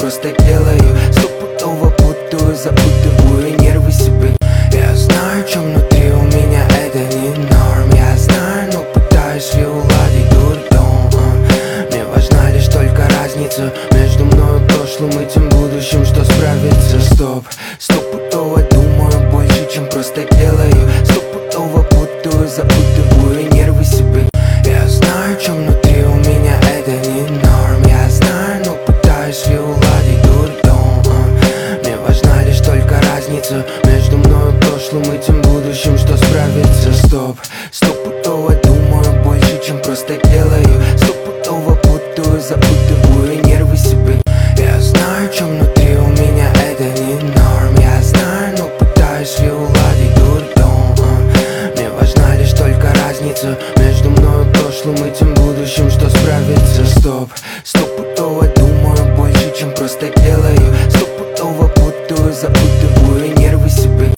просто делаю. Стопудово путаю, запутываю нервы себе. Я знаю, что внутри у меня это не норм. Я знаю, но пытаюсь и уладить дурдом. Мне важна лишь только разница между мной и прошлым и тем будущим, что справится. Стоп, стопудово думаю больше, чем просто делаю. Стопудово путаю, запутываю нервы себе. Я знаю, что внутри у меня это не норм. Я знаю, но пытаюсь и уладить дурдом. Мне важна лишь только разница между мной и прошлым и тем будущим, что справится. Стоп, стопудово думаю больше, чем просто делаю. Стопудово путаю, запутываю нервы себе. Я знаю, что внутри у меня это не норм. Я знаю, но пытаюсь и уладить дурдом. Мне важна лишь только разница между мной и прошлым и тем будущим, что справится. Стоп, стопудово думаю